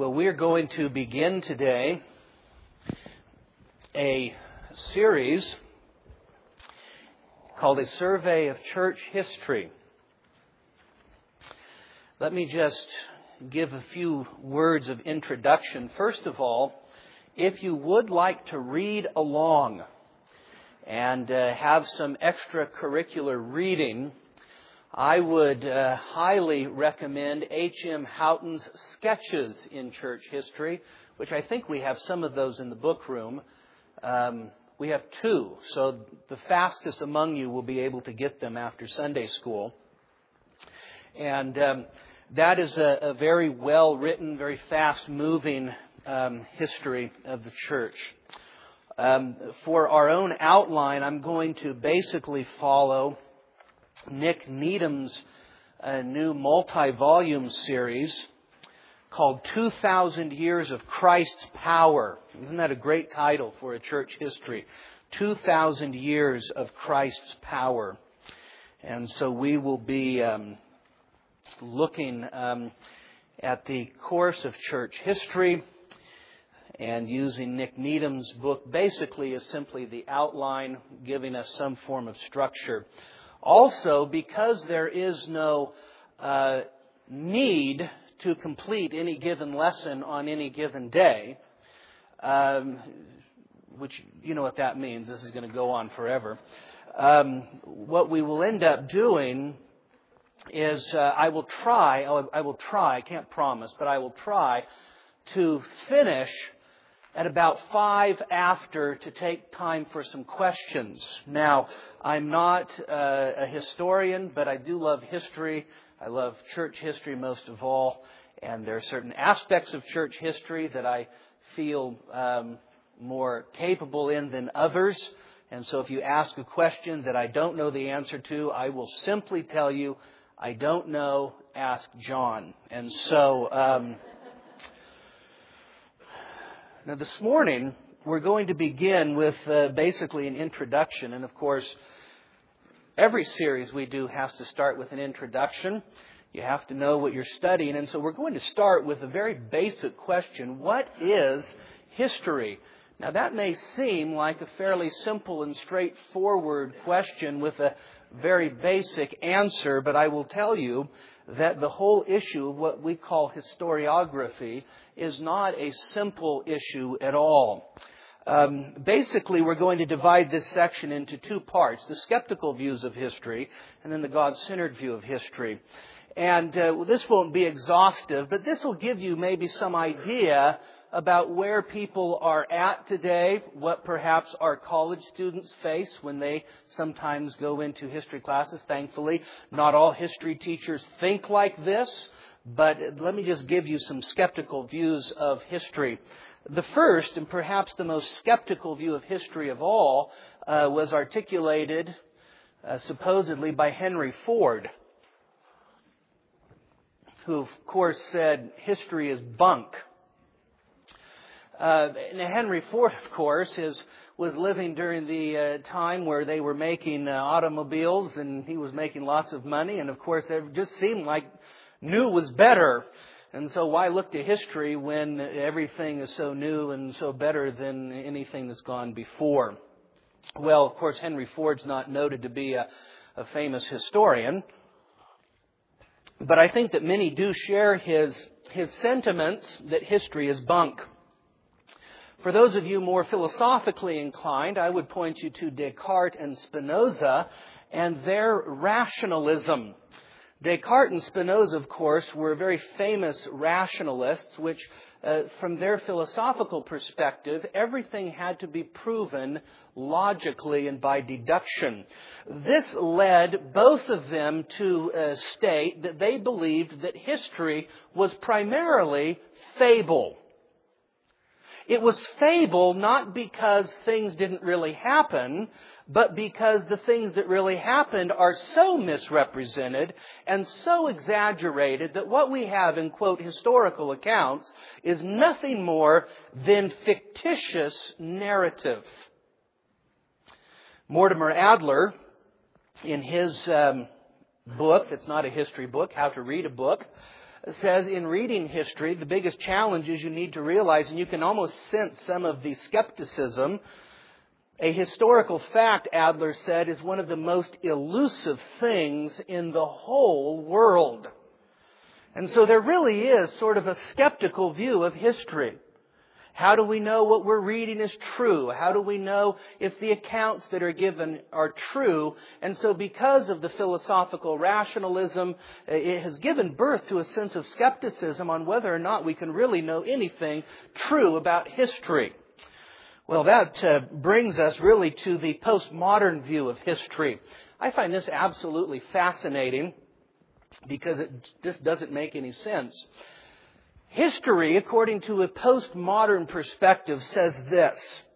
Well, we're going to begin today a series called A Survey of Church History. Let me just give a few words of introduction. First of all, if you would like to read along and have some extracurricular reading, I would highly recommend H.M. Houghton's Sketches in Church History, which I think we have some of those in the book room. We have two, so the fastest among you will be able to get them after Sunday school. And that is a very well-written, very fast-moving history of the church. For our own outline, I'm going to basically follow Nick Needham's new multi-volume series called 2,000 Years of Christ's Power. Isn't that a great title for a church history? 2,000 Years of Christ's Power. And so we will be looking at the course of church history and using Nick Needham's book basically as simply the outline, giving us some form of structure. Also, because there is no need to complete any given lesson on any given day, which you know what that means. This is going to go on forever. What we will end up doing is I will try, I can't promise, but I will try to finish at about 5 after to take time for some questions. Now, I'm not a historian, but I do love history. I love church history most of all. And there are certain aspects of church history that I feel more capable in than others. And so if you ask a question that I don't know the answer to, I will simply tell you, I don't know, ask John. And so now this morning, we're going to begin with basically an introduction. And of course, every series we do has to start with an introduction. You have to know what you're studying. And so we're going to start with a very basic question. What is history? Now that may seem like a fairly simple and straightforward question with a very basic answer, but I will tell you that the whole issue of what we call historiography is not a simple issue at all. Basically, we're going to divide this section into two parts, the skeptical views of history and then the God-centered view of history. And this won't be exhaustive, but this will give you maybe some idea about where people are at today, what perhaps our college students face when they sometimes go into history classes. Thankfully, not all history teachers think like this, but let me just give you some skeptical views of history. The first, and perhaps the most skeptical view of history of all, was articulated supposedly by Henry Ford, who of course said history is bunk. Henry Ford, of course, was living during the time where they were making automobiles, and he was making lots of money. And of course, it just seemed like new was better. And so why look to history when everything is so new and so better than anything that's gone before? Well, of course, Henry Ford's not noted to be a famous historian. But I think that many do share his sentiments that history is bunk. For those of you more philosophically inclined, I would point you to Descartes and Spinoza and their rationalism. Descartes and Spinoza, of course, were very famous rationalists, which, from their philosophical perspective, everything had to be proven logically and by deduction. This led both of them to state that they believed that history was primarily fable. It was fable not because things didn't really happen, but because the things that really happened are so misrepresented and so exaggerated that what we have in, quote, historical accounts is nothing more than fictitious narrative. Mortimer Adler, in his book, it's not a history book, How to Read a Book, says in reading history, the biggest challenge is you need to realize, and you can almost sense some of the skepticism, a historical fact, Adler said, is one of the most elusive things in the whole world. And so there really is sort of a skeptical view of history. How do we know what we're reading is true? How do we know if the accounts that are given are true? And so because of the philosophical rationalism, it has given birth to a sense of skepticism on whether or not we can really know anything true about history. Well, that brings us really to the postmodern view of history. I find this absolutely fascinating because it just doesn't make any sense. History, according to a postmodern perspective, says this: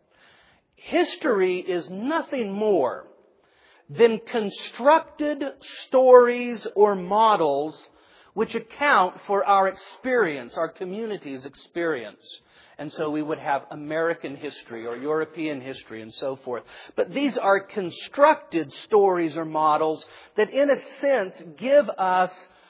history is nothing more than constructed stories or models which account for our experience, our community's experience. And so we would have American history or European history and so forth. But these are constructed stories or models that, in a sense, give us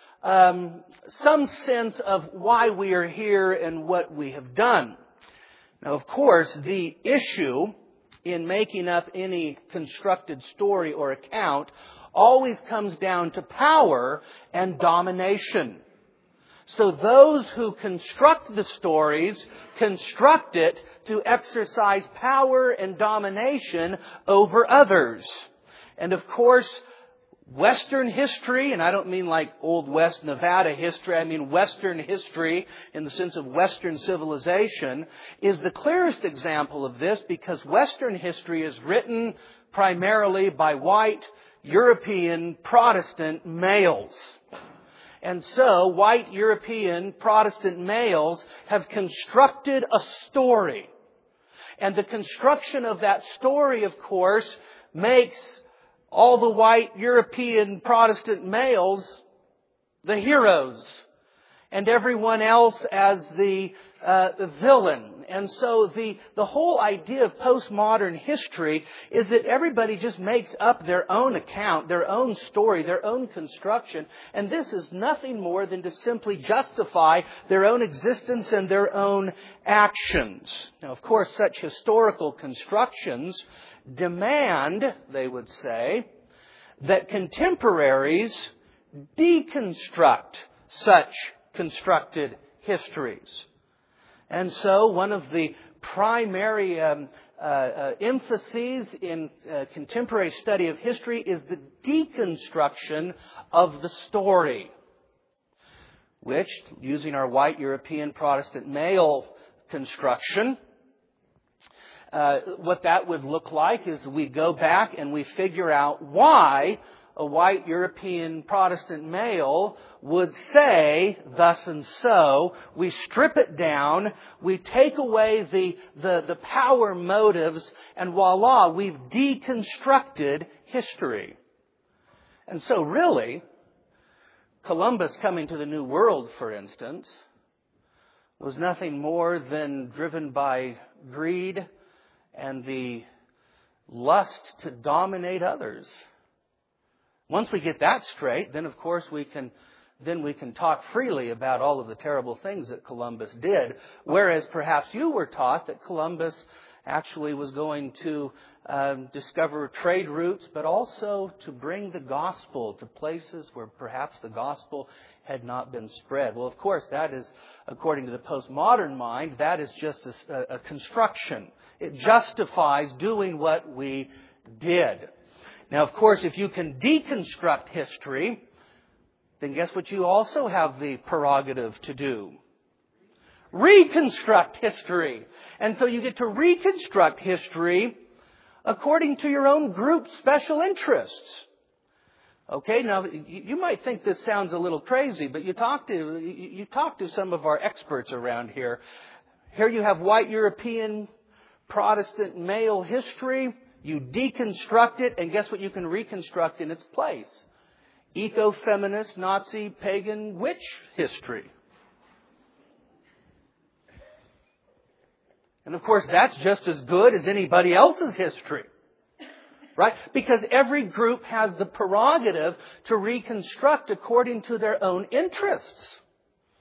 some sense of why we are here and what we have done. Now, of course, the issue in making up any constructed story or account always comes down to power and domination. So those who construct the stories construct it to exercise power and domination over others. And of course, Western history, and I don't mean like Old West Nevada history, I mean Western history in the sense of Western civilization, is the clearest example of this because Western history is written primarily by white, European, Protestant males. And so, white European Protestant males have constructed a story. And the construction of that story, of course, makes all the white European Protestant males the heroes, and everyone else as the villain. And so the whole idea of postmodern history is that everybody just makes up their own account, their own story, their own construction. And this is nothing more than to simply justify their own existence and their own actions. Now, of course, such historical constructions demand, they would say, that contemporaries deconstruct such constructed histories. And so one of the primary emphases in contemporary study of history is the deconstruction of the story, which, using our white European Protestant male construction, what that would look like is we go back and we figure out why a white European Protestant male would say thus and so. We strip it down, we take away the power motives, and voila, we've deconstructed history. And so really, Columbus coming to the New World, for instance, was nothing more than driven by greed and the lust to dominate others. Once we get that straight, then of course we can talk freely about all of the terrible things that Columbus did. Whereas perhaps you were taught that Columbus actually was going to discover trade routes, but also to bring the gospel to places where perhaps the gospel had not been spread. Well, of course, that is, according to the postmodern mind, that is just a construction. It justifies doing what we did. Now, of course, if you can deconstruct history, then guess what you also have the prerogative to do? Reconstruct history. And so you get to reconstruct history according to your own group's special interests. Okay, now you might think this sounds a little crazy, but you talk to some of our experts around here. Here you have white European Protestant male history. You deconstruct it, and guess what you can reconstruct in its place? Eco-feminist, Nazi, pagan, witch history. And of course, that's just as good as anybody else's history. Right? Because every group has the prerogative to reconstruct according to their own interests.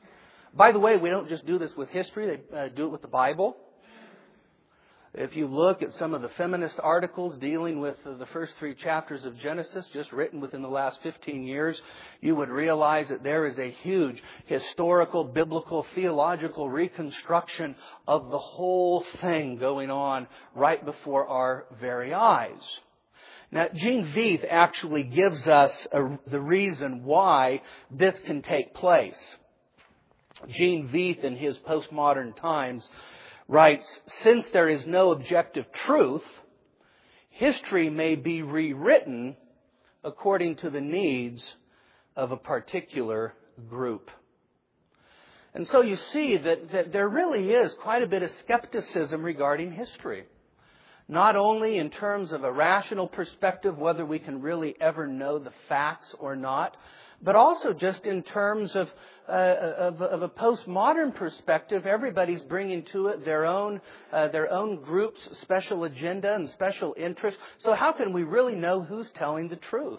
By the way, we don't just do this with history, they do it with the Bible. If you look at some of the feminist articles dealing with the first 3 chapters of Genesis, just written within the last 15 years, you would realize that there is a huge historical, biblical, theological reconstruction of the whole thing going on right before our very eyes. Now, Gene Veith actually gives us the reason why this can take place. Gene Veith, in his Postmodern Times, writes, "Since there is no objective truth, history may be rewritten according to the needs of a particular group." And so you see that there really is quite a bit of skepticism regarding history. Not only in terms of a rational perspective, whether we can really ever know the facts or not, but also just in terms of a postmodern perspective. Everybody's bringing to it their own group's special agenda and special interest. So how can we really know who's telling the truth?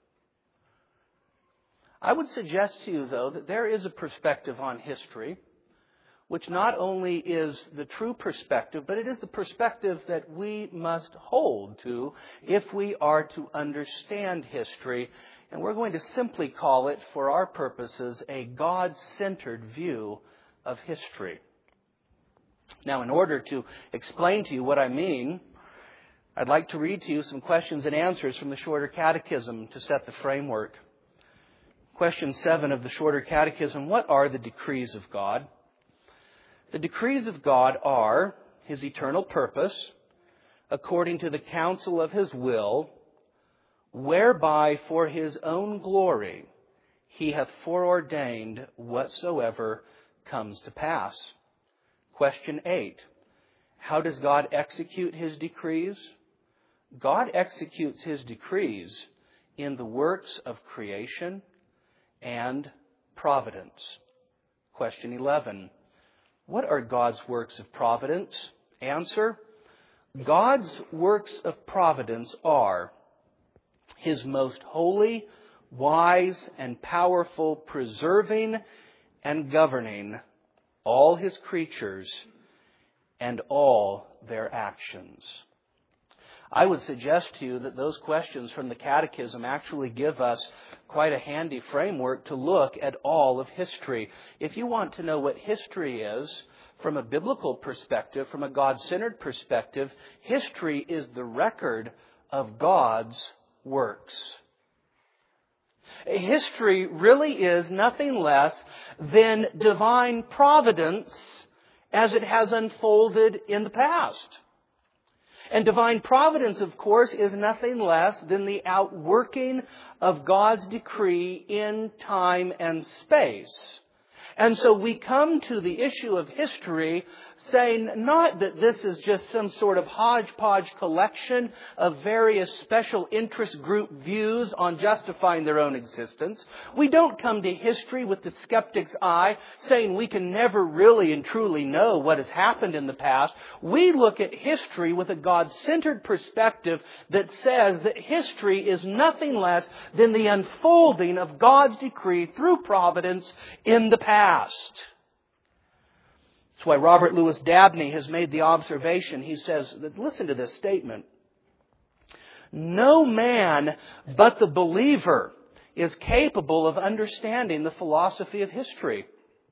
I would suggest to you, though, that there is a perspective on history which not only is the true perspective, but it is the perspective that we must hold to if we are to understand history. And we're going to simply call it, for our purposes, a God-centered view of history. Now, in order to explain to you what I mean, I'd like to read to you some questions and answers from the Shorter Catechism to set the framework. Question 7 of the Shorter Catechism: what are the decrees of God? The decrees of God are His eternal purpose, according to the counsel of His will, whereby for His own glory He hath foreordained whatsoever comes to pass. Question 8. How does God execute His decrees? God executes His decrees in the works of creation and providence. Question 11. What are God's works of providence? Answer: God's works of providence are His most holy, wise, and powerful preserving and governing all His creatures and all their actions. I would suggest to you that those questions from the Catechism actually give us quite a handy framework to look at all of history. If you want to know what history is from a biblical perspective, from a God-centered perspective, history is the record of God's works. History really is nothing less than divine providence as it has unfolded in the past. And divine providence, of course, is nothing less than the outworking of God's decree in time and space. And so we come to the issue of history saying not that this is just some sort of hodgepodge collection of various special interest group views on justifying their own existence. We don't come to history with the skeptic's eye saying we can never really and truly know what has happened in the past. We look at history with a God-centered perspective that says that history is nothing less than the unfolding of God's decree through providence in the past. That's why Robert Louis Dabney has made the observation. He says, listen to this statement: no man but the believer is capable of understanding the philosophy of history.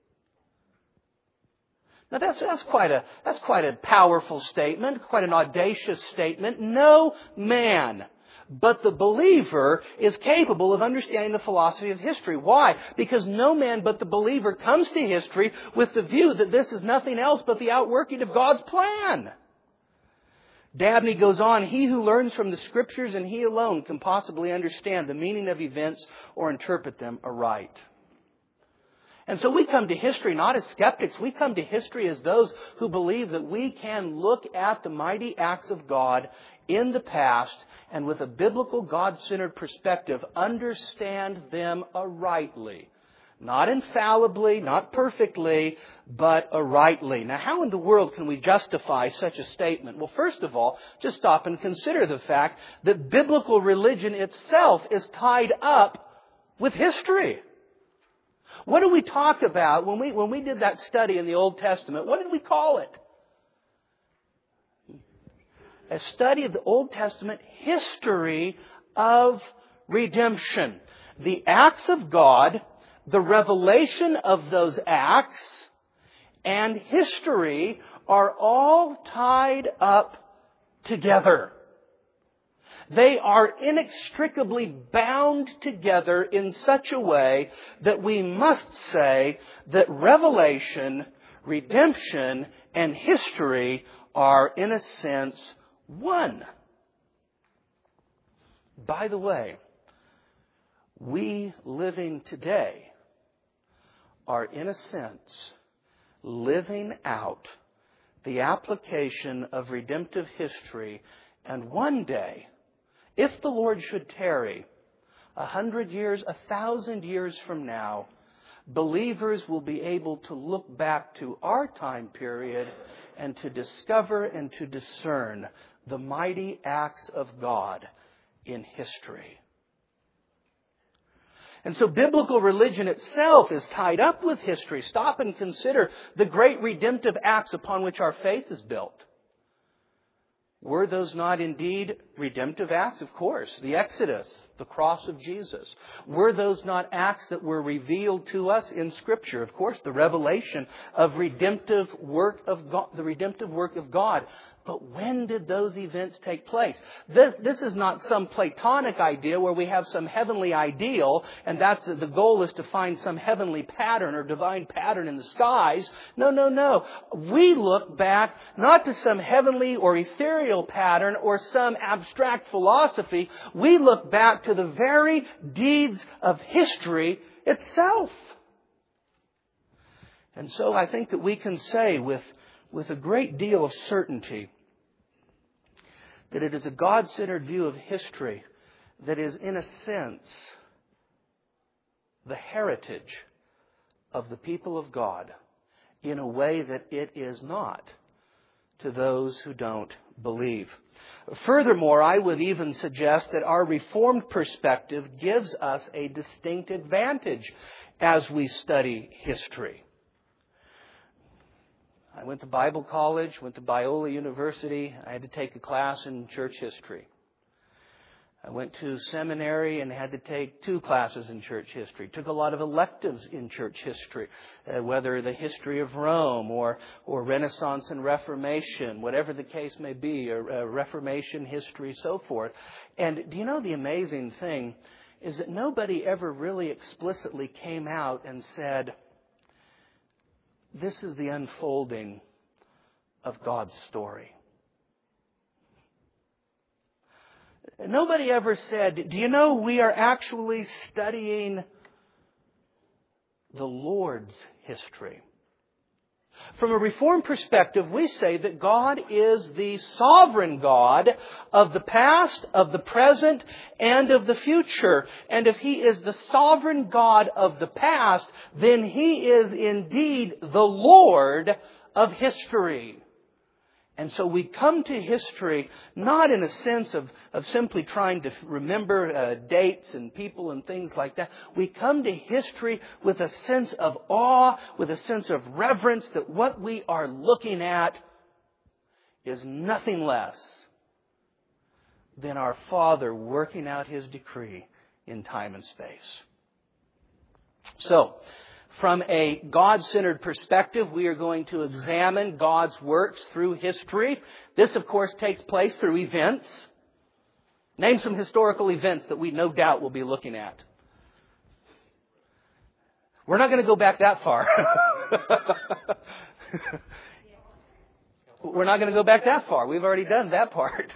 Now that's quite a powerful statement, quite an audacious statement. No man but the believer is capable of understanding the philosophy of history. Why? Because no man but the believer comes to history with the view that this is nothing else but the outworking of God's plan. Dabney goes on: he who learns from the Scriptures and he alone can possibly understand the meaning of events or interpret them aright. And so we come to history not as skeptics. We come to history as those who believe that we can look at the mighty acts of God in the past and with a biblical God-centered perspective understand them arightly. Not infallibly, not perfectly, but arightly. Now, how in the world can we justify such a statement? Well, first of all, just stop and consider the fact that biblical religion itself is tied up with history. What do we talk about when we did that study in the Old Testament? What did we call it? A study of the Old Testament history of redemption. The acts of God, the revelation of those acts, and history are all tied up together. They are inextricably bound together in such a way that we must say that revelation, redemption, and history are, in a sense, one. By the way, we living today are, in a sense, living out the application of redemptive history, and one day, if the Lord should tarry, 100 years, 1,000 years from now, believers will be able to look back to our time period and to discover and to discern the mighty acts of God in history. And so biblical religion itself is tied up with history. Stop and consider the great redemptive acts upon which our faith is built. Were those not indeed redemptive acts? Of course. The Exodus, the cross of Jesus. Were those not acts that were revealed to us in Scripture? Of course, the revelation of redemptive work of God, the redemptive work of God. But when did those events take place? This is not some Platonic idea where we have some heavenly ideal and that's the goal is to find some heavenly pattern or divine pattern in the skies. No. We look back not to some heavenly or ethereal pattern or some abstract philosophy. We look back to the very deeds of history itself. And so I think that we can say with a great deal of certainty that it is a God-centered view of history that is, in a sense, the heritage of the people of God in a way that it is not to those who don't believe. Furthermore, I would even suggest that our Reformed perspective gives us a distinct advantage as we study history. I went to Bible college, went to Biola University. I had to take a class in church history. I went to seminary and had to take 2 classes in church history. Took a lot of electives in church history, whether the history of Rome or Renaissance and Reformation, whatever the case may be, or Reformation history, so forth. And do you know the amazing thing is that nobody ever really explicitly came out and said, this is the unfolding of God's story. Nobody ever said, do you know we are actually studying the Lord's history? From a Reformed perspective, we say that God is the sovereign God of the past, of the present, and of the future. And if He is the sovereign God of the past, then He is indeed the Lord of history. And so we come to history not in a sense of simply trying to remember dates and people and things like that. We come to history with a sense of awe, with a sense of reverence that what we are looking at is nothing less than our Father working out His decree in time and space. So, from a God-centered perspective, we are going to examine God's works through history. This, of course, takes place through events. Name some historical events that we no doubt will be looking at. We're not going to go back that far. We're not going to go back that far. We've already done that part.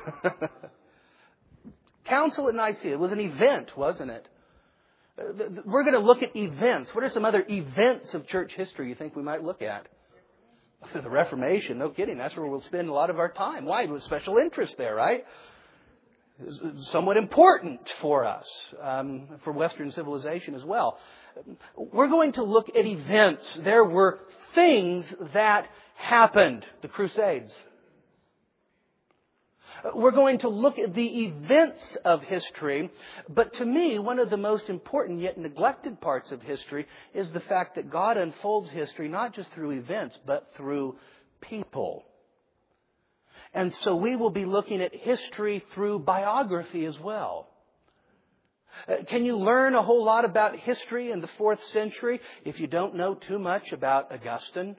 Council at Nicaea was an event, wasn't it? We're going to look at events. What are some other events of church history you think we might look at? The Reformation, no kidding. That's where we'll spend a lot of our time. Why? With special interest there, right? It's somewhat important for us, for Western civilization as well. We're going to look at events. There were things that happened. The Crusades. We're going to look at the events of history. But to me, one of the most important yet neglected parts of history is the fact that God unfolds history not just through events, but through people. And so we will be looking at history through biography as well. Can you learn a whole lot about history in the 4th century if you don't know too much about Augustine?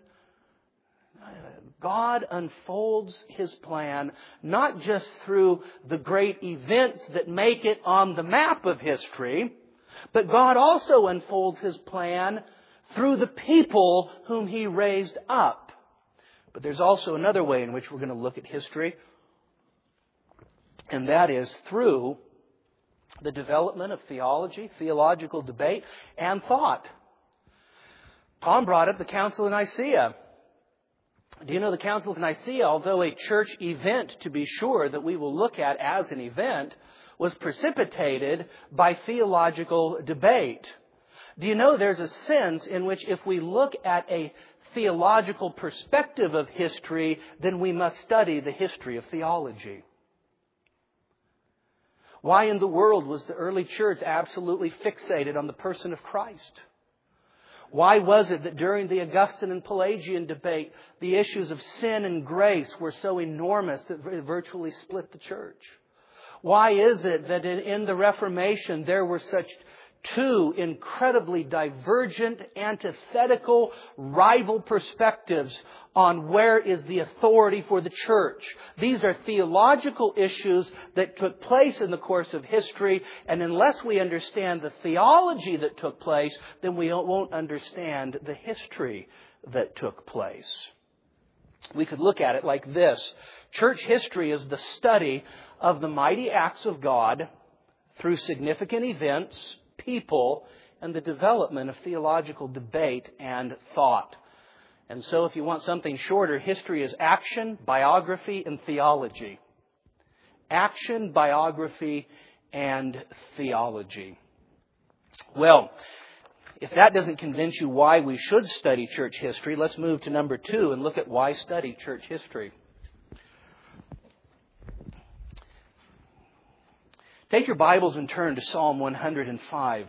God unfolds His plan not just through the great events that make it on the map of history, but God also unfolds His plan through the people whom He raised up. But there's also another way in which we're going to look at history, and that is through the development of theology, theological debate, and thought. Tom brought up the Council of Nicaea. Do you know the Council of Nicaea, although a church event, to be sure, that we will look at as an event, was precipitated by theological debate? Do you know there's a sense in which if we look at a theological perspective of history, then we must study the history of theology? Why in the world was the early church absolutely fixated on the person of Christ? Why was it that during the Augustine and Pelagian debate, the issues of sin and grace were so enormous that it virtually split the church? Why is it that in the Reformation there were such two incredibly divergent, antithetical, rival perspectives on where is the authority for the church? These are theological issues that took place in the course of history, and unless we understand the theology that took place, then we won't understand the history that took place. We could look at it like this. Church history is the study of the mighty acts of God through significant events, people, and the development of theological debate and thought. And so if you want something shorter, history is action, biography, and theology. Action, biography, and theology. Well, if that doesn't convince you why we should study church history, let's move to number 2 and look at why study church history. Take your Bibles and turn to Psalm 105.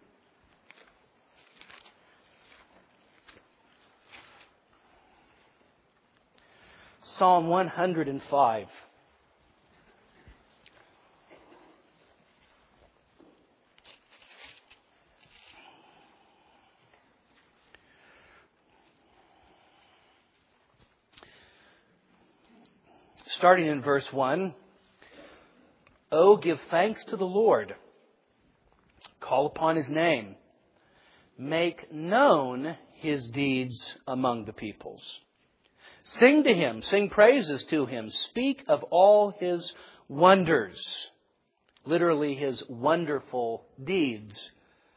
Psalm 105. Starting in verse 1. Oh, give thanks to the Lord. Call upon His name. Make known His deeds among the peoples. Sing to Him, sing praises to Him. Speak of all His wonders. Literally, His wonderful deeds.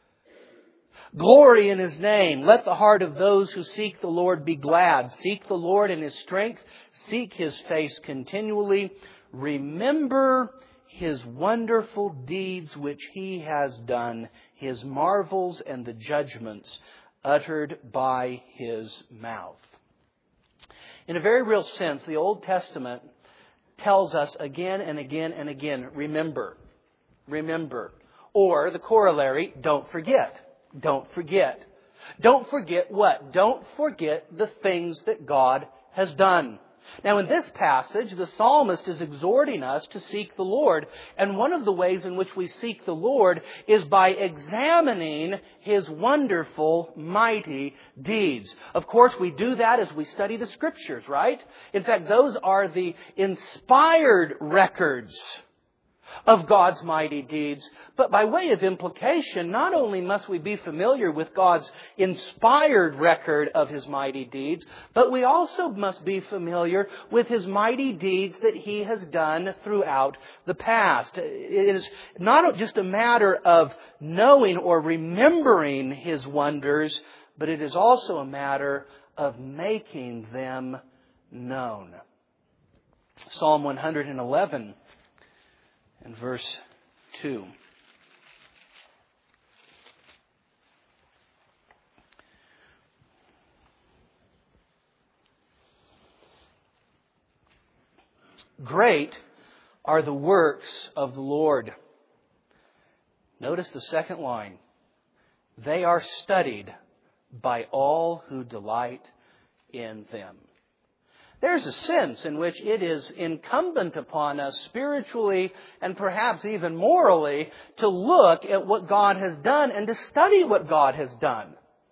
Glory in His name. Let the heart of those who seek the Lord be glad. Seek the Lord in His strength. Seek His face continually. Remember His wonderful deeds which He has done, His marvels and the judgments uttered by His mouth. In a very real sense, the Old Testament tells us again and again and again, remember, remember. Or the corollary, don't forget, don't forget. Don't forget what? Don't forget the things that God has done. Now in this passage, the psalmist is exhorting us to seek the Lord. And one of the ways in which we seek the Lord is by examining His wonderful, mighty deeds. Of course, we do that as we study the Scriptures, right? In fact, those are the inspired records of God's mighty deeds. But by way of implication, not only must we be familiar with God's inspired record of His mighty deeds, but we also must be familiar with His mighty deeds that He has done throughout the past. It is not just a matter of knowing or remembering His wonders, but it is also a matter of making them known. Psalm 111. In verse 2. Great are the works of the Lord. Notice the second line. They are studied by all who delight in them. There's a sense in which it is incumbent upon us spiritually and perhaps even morally to look at what God has done and to study what God has done.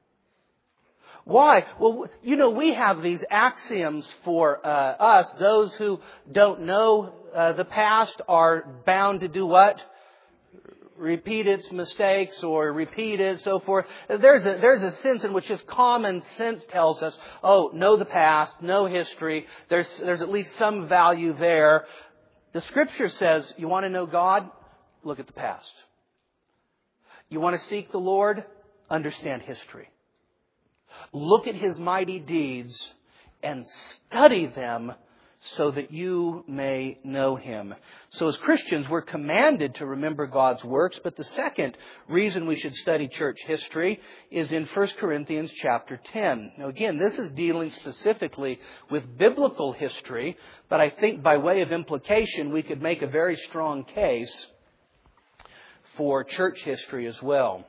Why? Well, we have these axioms for us. Those who don't know the past are bound to do what? Repeat its mistakes or repeat it, so forth. There's a sense in which just common sense tells us, know the past, know history. There's at least some value there. The Scripture says, you want to know God? Look at the past. You want to seek the Lord? Understand history. Look at His mighty deeds and study them so that you may know Him. So as Christians, we're commanded to remember God's works, but the second reason we should study church history is in 1 Corinthians chapter 10. Now again, this is dealing specifically with biblical history, but I think by way of implication, we could make a very strong case for church history as well.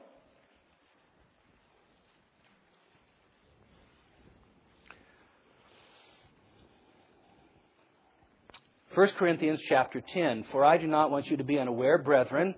1 Corinthians chapter 10. For I do not want you to be unaware, brethren,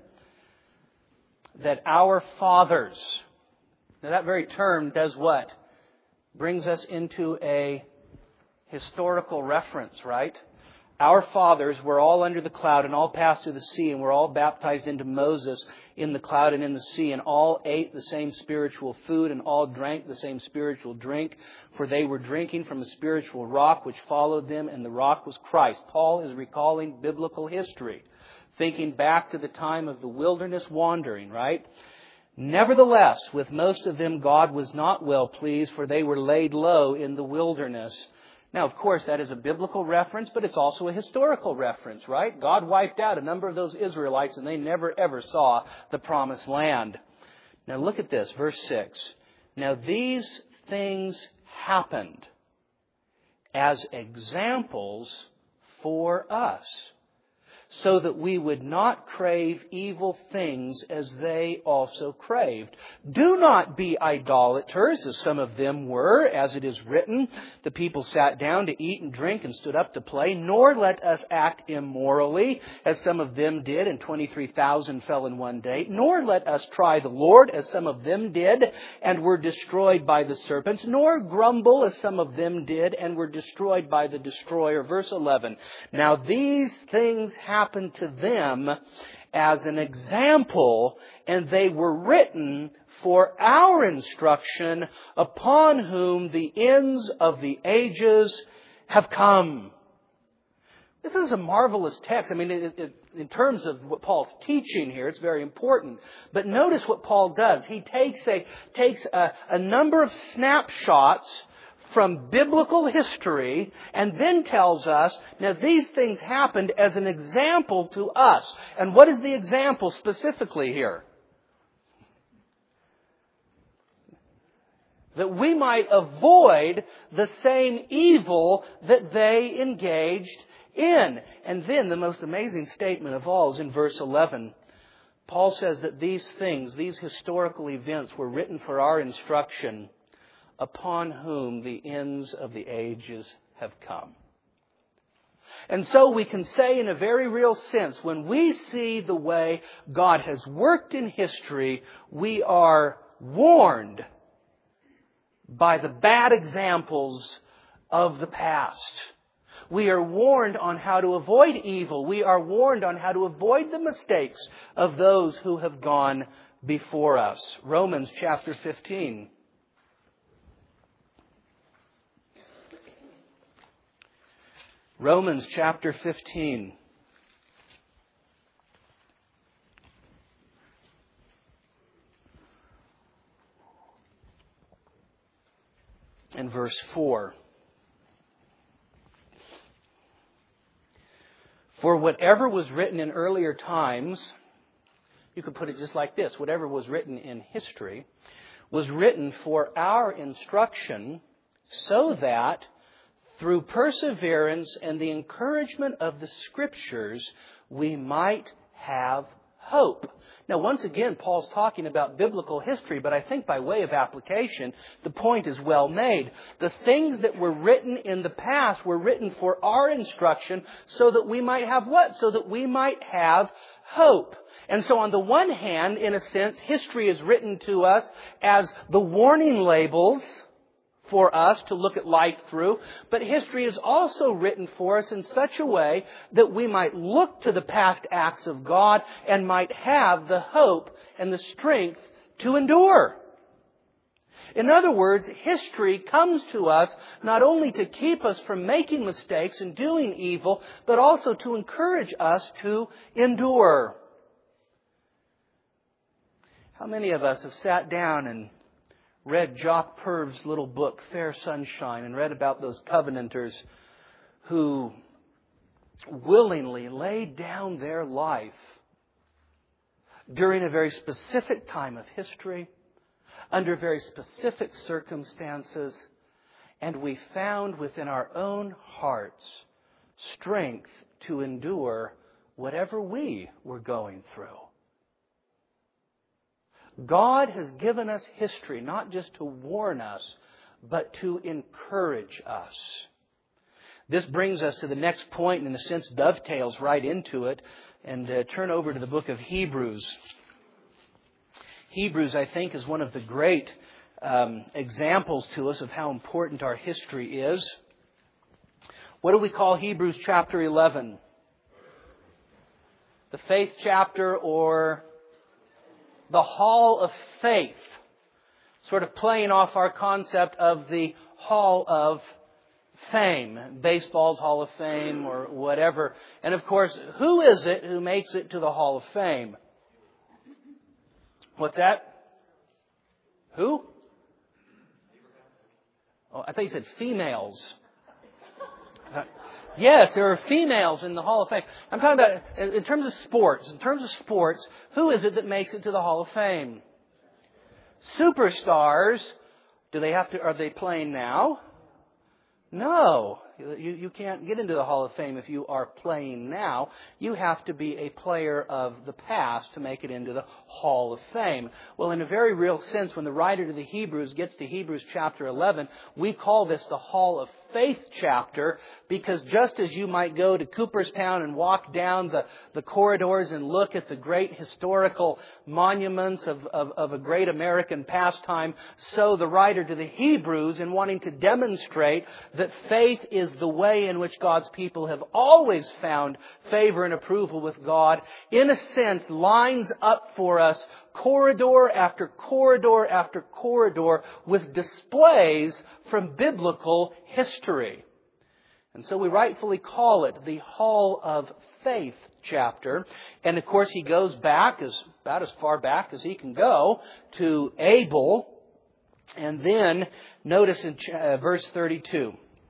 that our fathers... Now that very term does what? Brings us into a historical reference, right? Our fathers were all under the cloud and all passed through the sea and were all baptized into Moses in the cloud and in the sea, and all ate the same spiritual food and all drank the same spiritual drink, for they were drinking from a spiritual rock which followed them, and the rock was Christ. Paul is recalling biblical history, thinking back to the time of the wilderness wandering, right? Nevertheless, with most of them God was not well pleased, for they were laid low in the wilderness. Now, of course, that is a biblical reference, but it's also a historical reference, right? God wiped out a number of those Israelites and they never ever saw the promised land. Now look at this, verse 6. Now these things happened as examples for us, so that we would not crave evil things as they also craved. Do not be idolaters, as some of them were, as it is written, the people sat down to eat and drink and stood up to play, nor let us act immorally, as some of them did, and 23,000 fell in one day, nor let us try the Lord, as some of them did, and were destroyed by the serpents, nor grumble, as some of them did, and were destroyed by the destroyer. Verse 11, now these things happened to them as an example, and they were written for our instruction, upon whom the ends of the ages have come. This is a marvelous text. I mean, in terms of what Paul's teaching here, it's very important. But notice what Paul does. He takes a number of snapshots from biblical history and then tells us, now these things happened as an example to us. And what is the example specifically here? That we might avoid the same evil that they engaged in. And then the most amazing statement of all is in verse 11. Paul says that these things, these historical events, were written for our instruction, upon whom the ends of the ages have come. And so we can say in a very real sense, when we see the way God has worked in history, we are warned by the bad examples of the past. We are warned on how to avoid evil. We are warned on how to avoid the mistakes of those who have gone before us. Romans chapter 15. Romans chapter 15. And verse 4. For whatever was written in earlier times, you could put it just like this, whatever was written in history, was written for our instruction, so that through perseverance and the encouragement of the Scriptures, we might have hope. Now, once again, Paul's talking about biblical history, but I think by way of application, the point is well made. The things that were written in the past were written for our instruction so that we might have what? So that we might have hope. And so on the one hand, in a sense, history is written to us as the warning labels for us to look at life through, but history is also written for us in such a way that we might look to the past acts of God and might have the hope and the strength to endure. In other words, history comes to us not only to keep us from making mistakes and doing evil, but also to encourage us to endure. How many of us have sat down and read Jock Purv's little book, Fair Sunshine, and read about those Covenanters who willingly laid down their life during a very specific time of history, under very specific circumstances, and we found within our own hearts strength to endure whatever we were going through. God has given us history not just to warn us, but to encourage us. This brings us to the next point and in a sense dovetails right into it. And turn over to the book of Hebrews. Hebrews, I think, is one of the great examples to us of how important our history is. What do we call Hebrews chapter 11? The faith chapter, or the Hall of Faith, sort of playing off our concept of the Hall of Fame, baseball's Hall of Fame or whatever. And of course, who is it who makes it to the Hall of Fame? What's that? Who? Oh, I thought you said females. Yes, there are females in the Hall of Fame. I'm talking about in terms of sports. In terms of sports, who is it that makes it to the Hall of Fame? Superstars. Are they playing now? No. You can't get into the Hall of Fame if you are playing now. You have to be a player of the past to make it into the Hall of Fame. Well, in a very real sense, when the writer to the Hebrews gets to Hebrews chapter 11, we call this the Hall of Faith chapter, because just as you might go to Cooperstown and walk down the corridors and look at the great historical monuments of a great American pastime, so the writer to the Hebrews, in wanting to demonstrate that faith is the way in which God's people have always found favor and approval with God, in a sense lines up for us corridor after corridor after corridor with displays from biblical history. And so we rightfully call it the Hall of Faith chapter. And of course he goes back, about as far back as he can go, to Abel. And then notice in verse 32.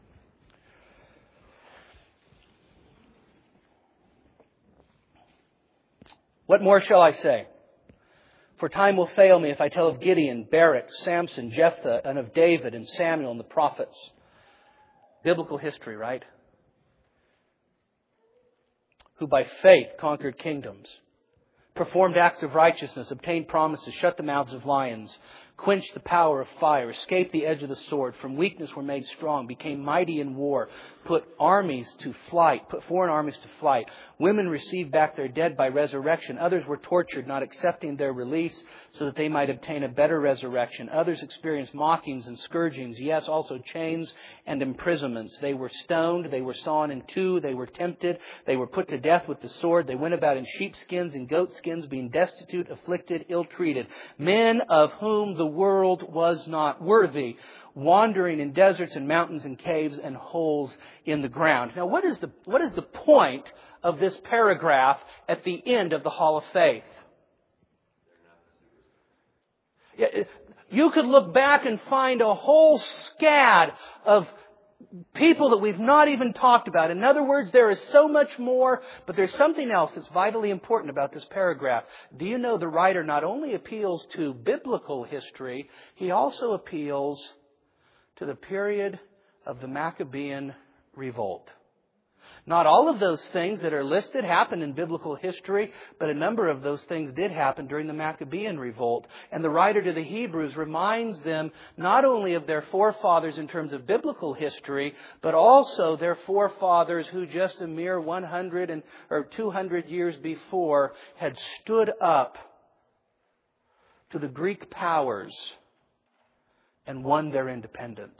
What more shall I say? For time will fail me if I tell of Gideon, Barak, Samson, Jephthah, and of David and Samuel and the prophets. Biblical history, right? Who by faith conquered kingdoms, performed acts of righteousness, obtained promises, shut the mouths of lions, quenched the power of fire, escaped the edge of the sword, from weakness were made strong, became mighty in war, put foreign armies to flight. Women received back their dead by resurrection. Others were tortured, not accepting their release, so that they might obtain a better resurrection. Others experienced mockings and scourgings, yes, also chains and imprisonments. They were stoned, they were sawn in two, they were tempted, they were put to death with the sword. They went about in sheepskins and goatskins, being destitute, afflicted, ill-treated. Men of whom the world was not worthy, wandering in deserts and mountains and caves and holes in the ground. Now, what is the point of this paragraph at the end of the Hall of Faith? You could look back and find a whole scad of people that we've not even talked about. In other words, there is so much more, but there's something else that's vitally important about this paragraph. Do you know the writer not only appeals to biblical history, he also appeals to the period of the Maccabean revolt. Not all of those things that are listed happened in biblical history, but a number of those things did happen during the Maccabean revolt. And the writer to the Hebrews reminds them not only of their forefathers in terms of biblical history, but also their forefathers who just a mere 100 or 200 years before had stood up to the Greek powers and won their independence.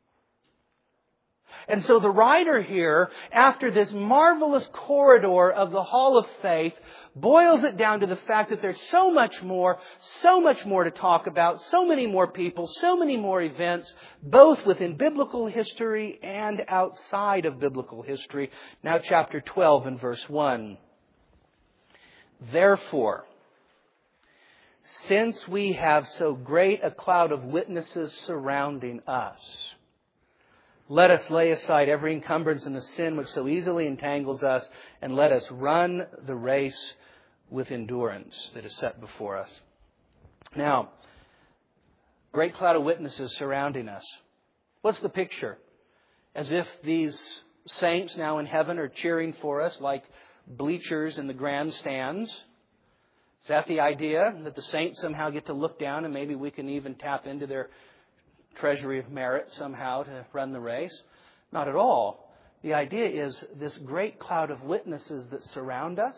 And so the writer here, after this marvelous corridor of the Hall of Faith, boils it down to the fact that there's so much more to talk about, so many more people, so many more events, both within biblical history and outside of biblical history. Now chapter 12 and verse 1. Therefore, since we have so great a cloud of witnesses surrounding us, let us lay aside every encumbrance and the sin which so easily entangles us, and let us run the race with endurance that is set before us. Now, great cloud of witnesses surrounding us. What's the picture? As if these saints now in heaven are cheering for us like bleachers in the grandstands. Is that the idea? That the saints somehow get to look down and maybe we can even tap into their treasury of merit somehow to run the race? Not at all. The idea is this great cloud of witnesses that surround us.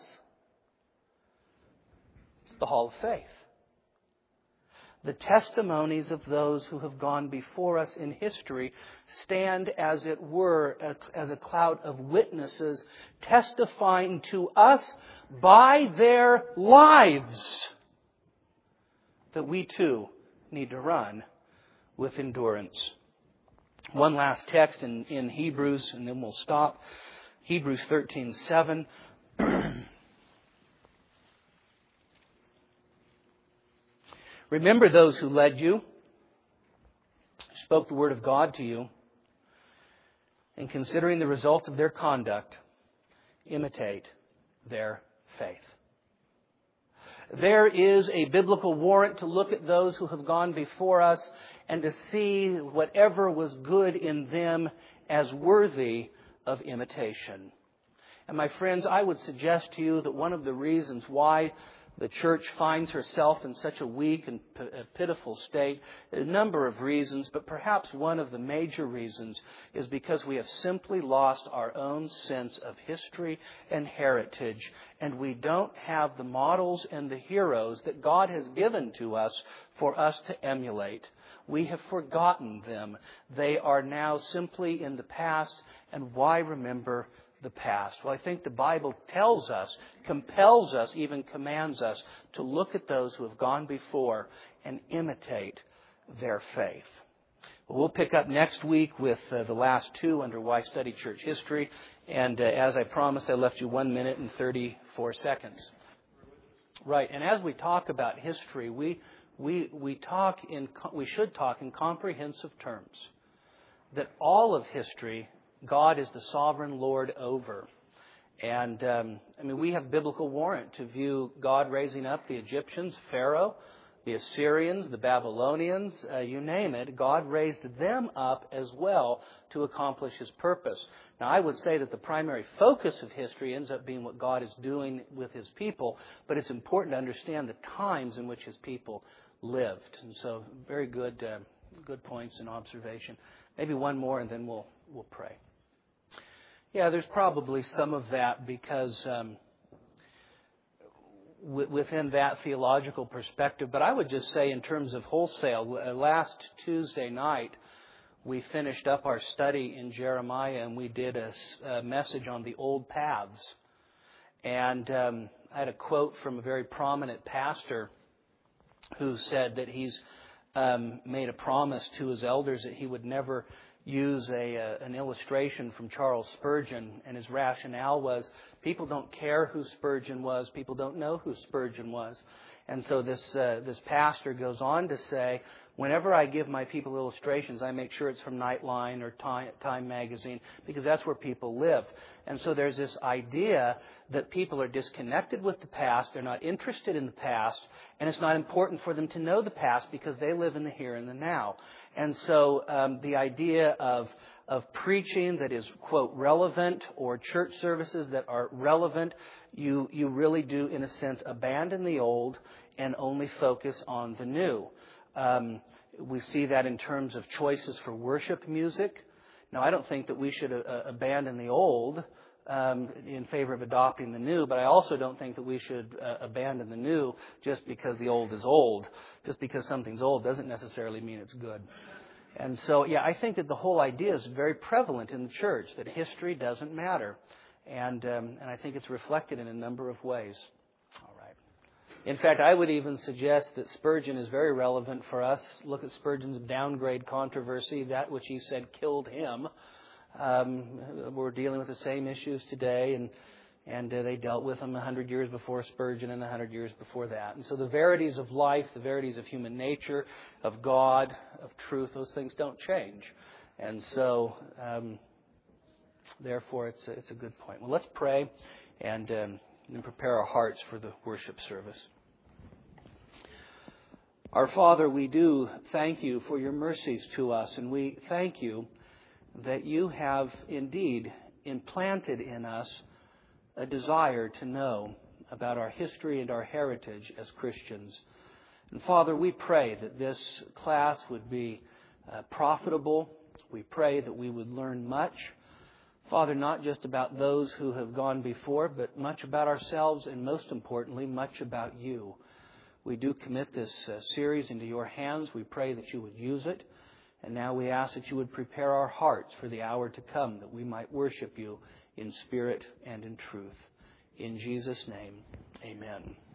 It's the Hall of Faith. The testimonies of those who have gone before us in history stand, as it were, as a cloud of witnesses testifying to us by their lives that we too need to run with endurance. One last text in Hebrews, and then we'll stop. Hebrews 13:7. Remember those who led you, spoke the word of God to you, and considering the result of their conduct, imitate their faith. There is a biblical warrant to look at those who have gone before us and to see whatever was good in them as worthy of imitation. And my friends, I would suggest to you that one of the reasons why the church finds herself in such a weak and pitiful state, a number of reasons, but perhaps one of the major reasons is because we have simply lost our own sense of history and heritage, and we don't have the models and the heroes that God has given to us for us to emulate. We have forgotten them. They are now simply in the past, and why remember the past? Well, I think the Bible tells us, compels us, even commands us to look at those who have gone before and imitate their faith. We'll pick up next week with the last two under Why Study Church History. And as I promised, I left you 1 minute and 34 seconds. Right. And as we talk about history, we should talk in comprehensive terms. That all of history, God is the sovereign Lord over. And, we have biblical warrant to view God raising up the Egyptians, Pharaoh, the Assyrians, the Babylonians, you name it. God raised them up as well to accomplish His purpose. Now, I would say that the primary focus of history ends up being what God is doing with His people, but it's important to understand the times in which His people lived. And so, very good points and observation. Maybe one more, and then we'll pray. Yeah, there's probably some of that because within that theological perspective. But I would just say in terms of wholesale, last Tuesday night we finished up our study in Jeremiah and we did a message on the old paths. And I had a quote from a very prominent pastor who said that he's made a promise to his elders that he would never use an illustration from Charles Spurgeon, and his rationale was people don't care who Spurgeon was, people don't know who Spurgeon was. And so this pastor goes on to say, whenever I give my people illustrations, I make sure it's from Nightline or Time magazine, because that's where people live. And so there's this idea that people are disconnected with the past, they're not interested in the past, and it's not important for them to know the past because they live in the here and the now. And so the idea of preaching that is, quote, relevant, or church services that are relevant, you really do, in a sense, abandon the old and only focus on the new. We see that in terms of choices for worship music. Now, I don't think that we should abandon the old in favor of adopting the new, but I also don't think that we should abandon the new just because the old is old. Just because something's old doesn't necessarily mean it's good. And so, I think that the whole idea is very prevalent in the church, that history doesn't matter. And I think it's reflected in a number of ways. All right. In fact, I would even suggest that Spurgeon is very relevant for us. Look at Spurgeon's downgrade controversy, that which he said killed him. We're dealing with the same issues today, and they dealt with them 100 years before Spurgeon and 100 years before that. And so the verities of life, the verities of human nature, of God, of truth, those things don't change. And so, therefore, it's a good point. Well, let's pray and prepare our hearts for the worship service. Our Father, we do thank you for your mercies to us, and we thank you that you have indeed implanted in us a desire to know about our history and our heritage as Christians. And Father, we pray that this class would be profitable. We pray that we would learn much. Father, not just about those who have gone before, but much about ourselves, and most importantly, much about you. We do commit this series into your hands. We pray that you would use it. And now we ask that you would prepare our hearts for the hour to come, that we might worship you in spirit and in truth. In Jesus' name, amen.